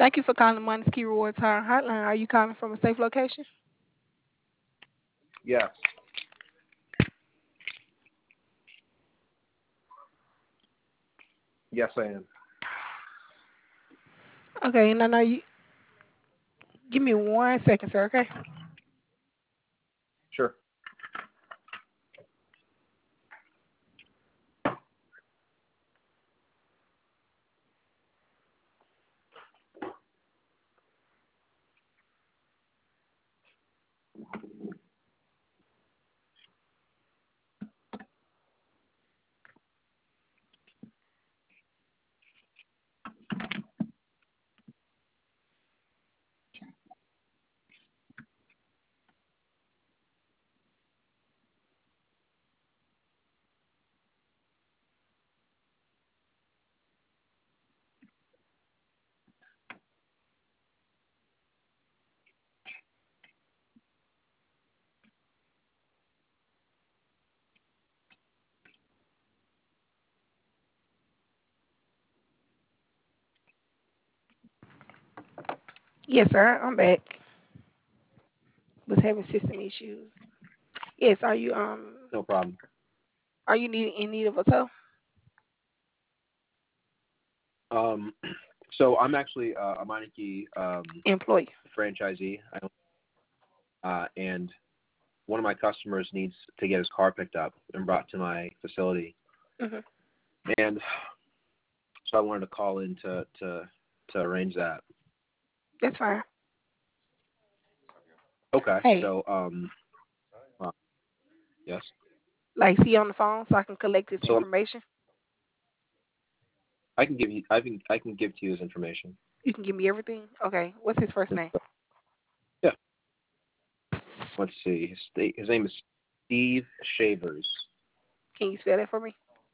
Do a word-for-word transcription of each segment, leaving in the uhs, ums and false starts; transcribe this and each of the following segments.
Thank you for calling Money's Key Rewards Hotline. Are you calling from a safe location? Yes. Yes, I am. Okay, and I know you. Give me one second, sir. Okay. Sure. Yes, sir. I'm back. Was having system issues. Yes. Are you um? No problem. Are you need, in need of a tow? Um, so I'm actually uh, a Meineke um, Employee. franchisee, I, uh, and one of my customers needs to get his car picked up and brought to my facility, Mhm. and so I wanted to call in to to, to arrange that. That's fine. Okay. Hey, So um, uh, yes. like, see on the phone so I can collect this So information. I can give you I can I can give to you his information. You can give me everything. Okay. What's his first name? Yeah. Let's see. His, sta- his name is Steve Shavers. Can you spell that for me?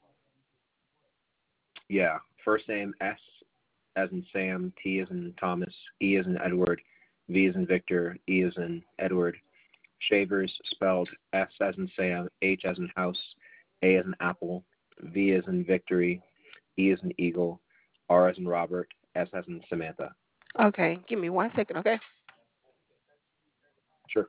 Yeah. First name S as in Sam, T as in Thomas, E as in Edward, V as in Victor, E as in Edward. Shavers spelled S as in Sam, H as in House, A as in Apple, V as in Victory, E as in Eagle, R as in Robert, S as in Samantha. Okay. Give me one second. Okay. Sure.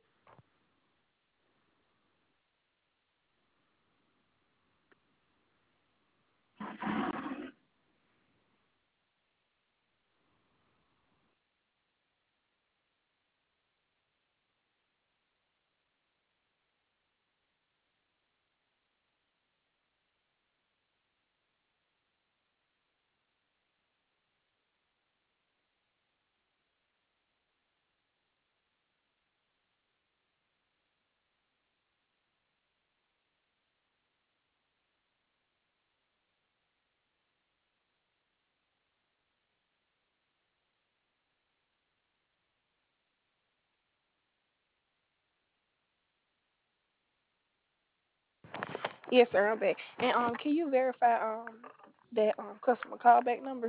Yes, sir. I'm back. And um, can you verify um that um customer callback number?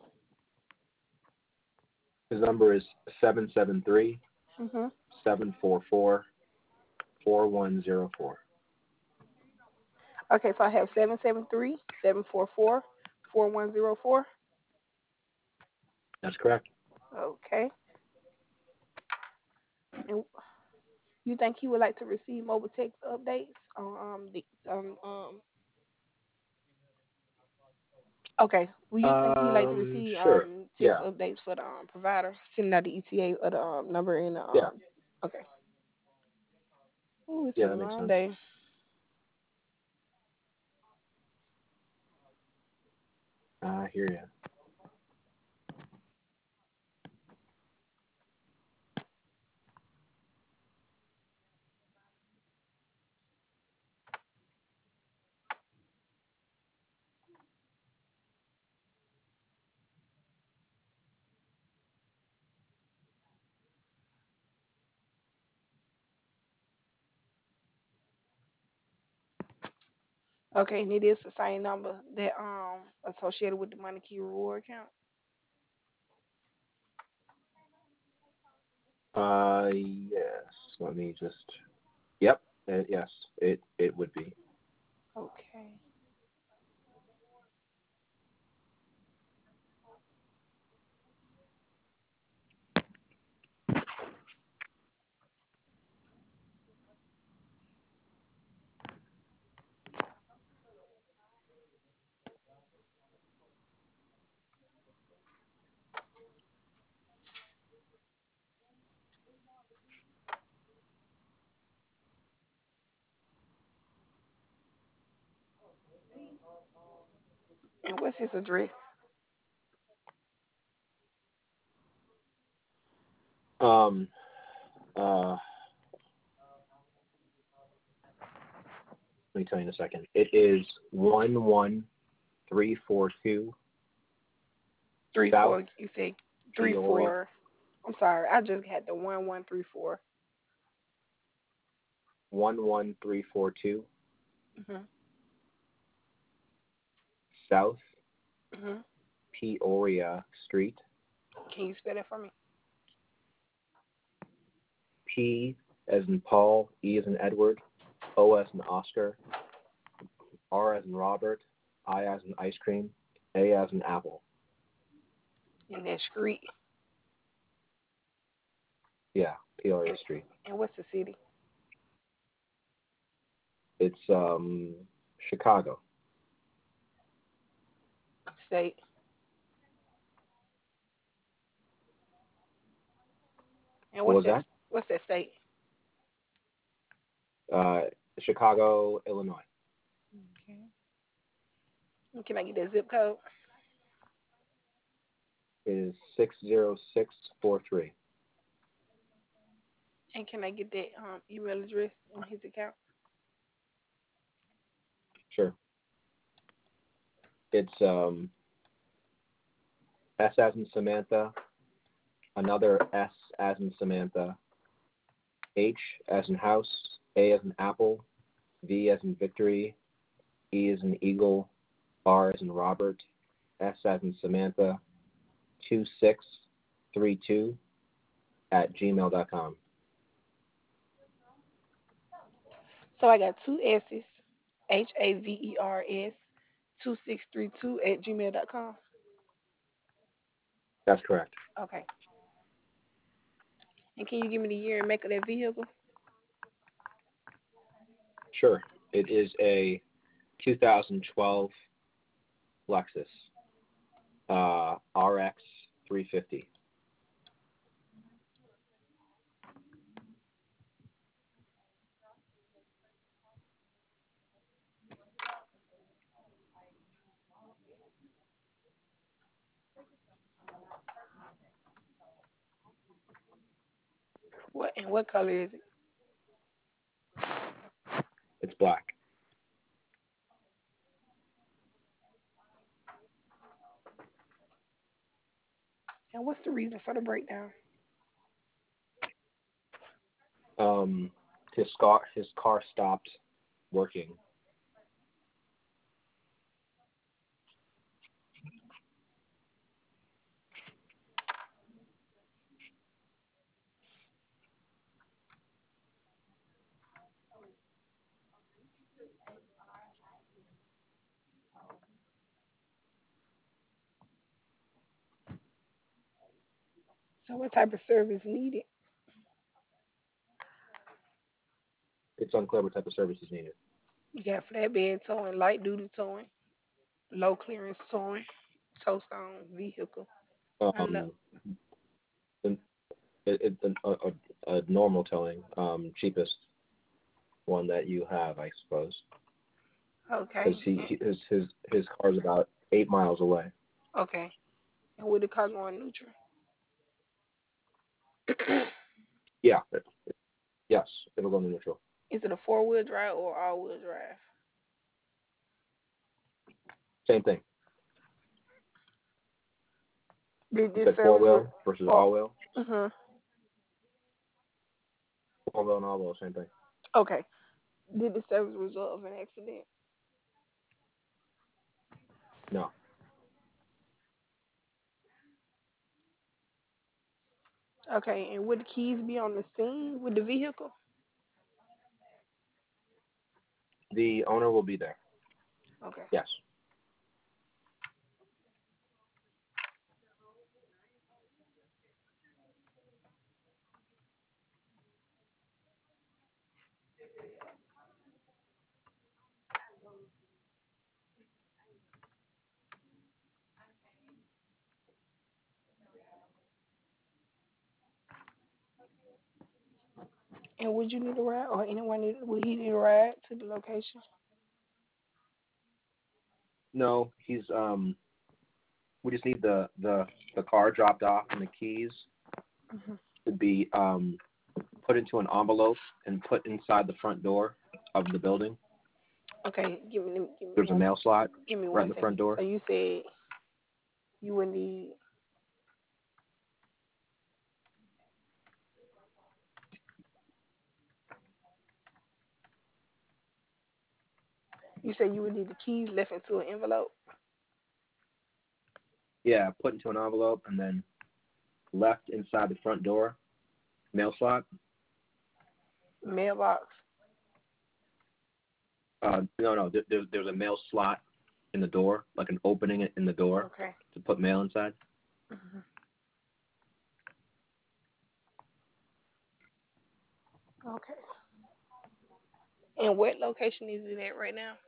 His number is seven seven three Mhm. seven four four four one zero four. Okay. So I have seven seven three seven four four four one zero four. That's correct. Okay. And you think he would like to receive mobile text updates on um the um um okay. Will you think he like to Um, receive sure. um text Yeah. updates for the um, provider sending out the E T A of the um, number in the Yeah. um okay. Ooh, it's Yeah, been a that makes long sense. day. I hear you. Okay, and it is the same number that um associated with the Money Key Reward account. Uh, yes. Let me just. Yep. Uh, yes, it it would be. Okay. And what's his address? Um, uh, let me tell you in a second. It is one one three four two Three South four. You say three Peoria. four. I'm sorry. I just had the one one three four. One one three four two Mhm. South Mhm. Peoria Street. Can you spell that for me? P as in Paul, E as in Edward, O as in Oscar, R as in Robert, I as in ice cream, A as in apple. In that street. Yeah, Peoria And Street. and what's the city? It's um Chicago. State. And What what's was that? that? What's that state? Uh, Chicago, Illinois. Okay. And can I get that zip code? It is six zero six four three. And can I get that um, email address on his account? Sure. It's um S as in Samantha, another S as in Samantha, H as in house, A as in apple, V as in victory, E as in eagle, R as in Robert, S as in Samantha, two six three two at gmail dot com. So I got two S's, H A V E R S, two six three two at gmail dot com. That's correct. Okay. And can you give me the year and make of that vehicle? Sure. It is a two thousand twelve Lexus uh, R X three fifty. What and what color is it? It's black. And what's the reason for the breakdown? Um, his car his car stopped working. So what type of service needed? It's unclear what type of service is needed. You got flatbed towing, light duty towing, low clearance towing, tow stone vehicle. I know. Um, it, it, it, a, a, a normal towing, um, cheapest one that you have, I suppose, because Okay. he, he his his his car's about eight miles away. Okay. And with the car going neutral? Yeah. Yes, it'll go neutral. Is it a four wheel drive or all wheel drive? Same thing. Did You this said four service re- wheel versus or all wheel. uh Four wheel and all wheel, same thing. okay. Did the service result of an accident? No, Okay, and would the keys be on the scene with the vehicle? the owner will be there. Okay. Yes. And would you need a ride, or anyone need? Would he need a ride to the location? No, he's um. We just need the the the car dropped off and the keys Hmm. to be um put into an envelope and put inside the front door of the building. Okay, give me give me There's a one mail slot give me right one in the second. front door. So you said you would need you said you would need the keys left into an envelope, Yeah, put into an envelope and then left inside the front door mail slot. mailbox. Uh, no, no, there, there's there's a mail slot in the door, like an opening in the door Okay. to put mail inside. Hmm. Okay. And what location is it at right now?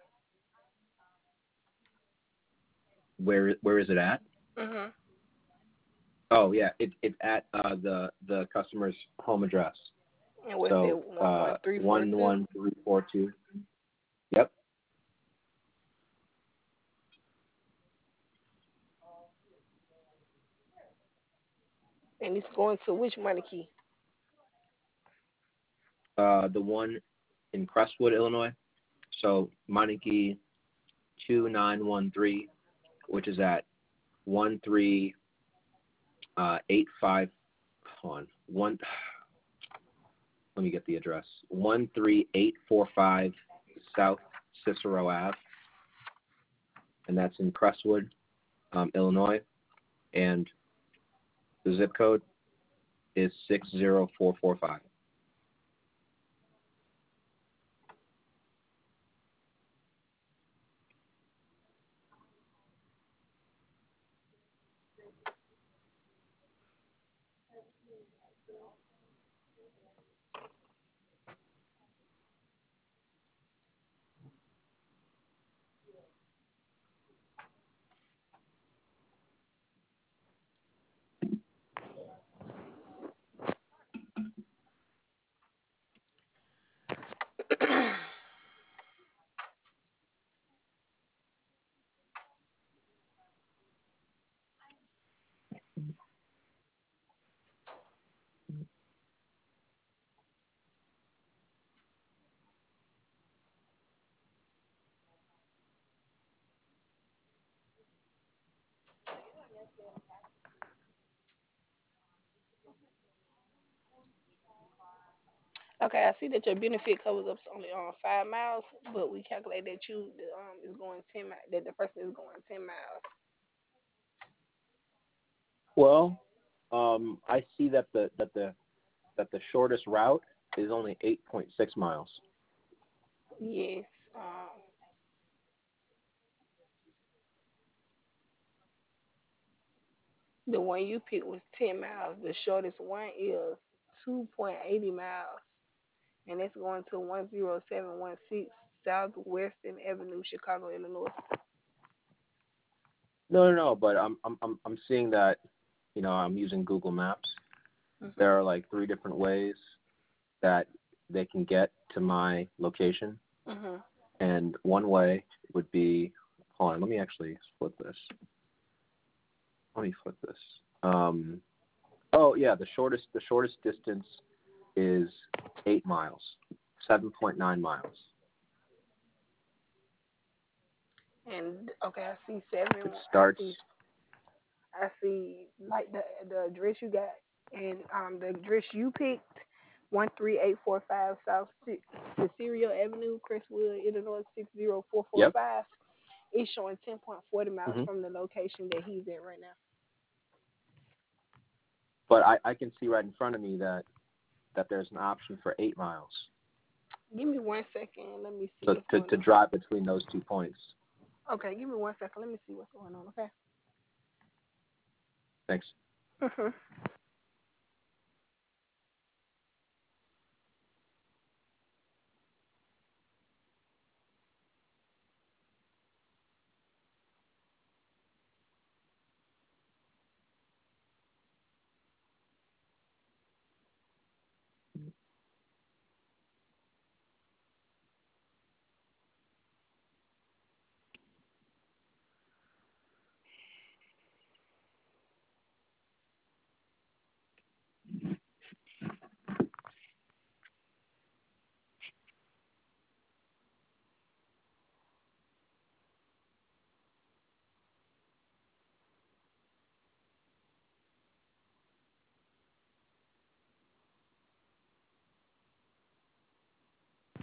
Where where is it at? Hmm. Oh yeah, it, it's at uh, the the customer's home address. And what's that? So One uh, one three four one two. one three four two. Yep. And it's going to which money key? Uh, the one in Crestwood, Illinois. So Meineke two nine one three, which is at one three uh, eight five. Hold on, one. Let me get the address. One three eight four five South Cicero Ave, and that's in Crestwood, um, Illinois. And the zip code is six zero four four five. Okay, I see that your benefit covers up to only on five miles, but we calculate that you the, um is going ten miles. That the person is going ten miles. Well, um, I see that the that the that the shortest route is only eight point six miles. Yes. Um, the one you picked was ten miles. The shortest one is two point eight zero miles, and it's going to one zero seven one six Southwestern Avenue, Chicago, Illinois. No, no, no. But I'm I'm I'm I'm seeing that, you know, I'm using Google Maps. Mhm. There are like three different ways that they can get to my location, Mhm. and one way would be. Hold on, let me actually flip this. Let me flip this. Um, oh yeah, the shortest the shortest distance is eight miles, seven point nine miles. And okay, I see seven. It I starts. see. I see. Like the the address you got, and um the address you picked, one three eight four five South Cicero Avenue, Crestwood, Illinois six zero four four Yep. five. It's showing ten point four zero miles Hmm. from the location that he's at right now. But I, I can see right in front of me that that there's an option for eight miles. Give me one second. Let me see So what's to, going to on. drive between those two points. Okay, give me one second. Let me see what's going on. Okay. Thanks. Mhm.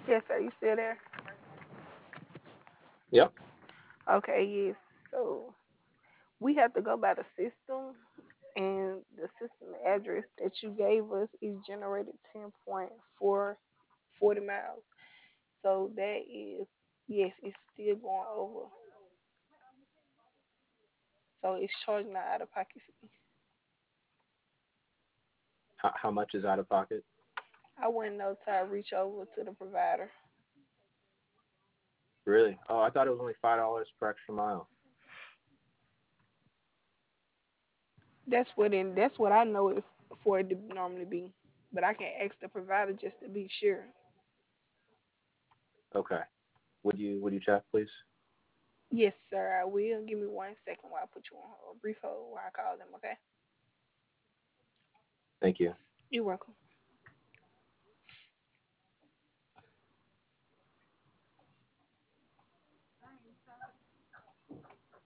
Yes, sir. You still there? Yep. Okay, yes. So we have to go by the system, and the system address that you gave us is generated ten point four forty miles. So that is, yes, it's still going over. So it's charging our out of pocket fee. How, how much is out of pocket? I wouldn't know till I reach over to the provider. Really? Oh, I thought it was only five dollars per extra mile. That's what in that's what I know it for it to normally be. But I can ask the provider just to be sure. Okay. Would you would you check, please? Yes, sir, I will. Give me one second while I put you on a brief hold while I call them, okay? Thank you. You're welcome.